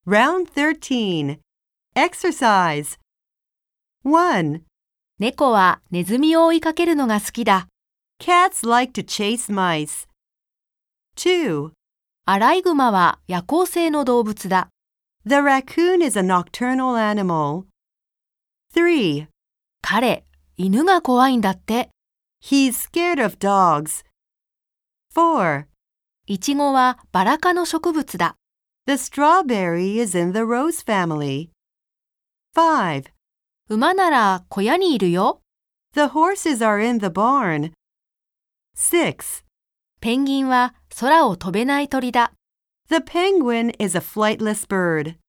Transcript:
Round 13. Exercise. 1. 猫はネズミを追いかけるのが好きだ。 Cats like to chase mice. 2. アライグマは夜行性の動物だ。 The raccoon is a nocturnal animal. 3. 彼、犬が怖いんだって。 He's scared of dogs. 4. イチゴはバラ科の植物だ。 The strawberry is in the rose family. 5. 馬なら小屋にいるよ。 The horses are in the barn. 6. ペンギンは空を飛べない鳥だ。 The penguin is a flightless bird.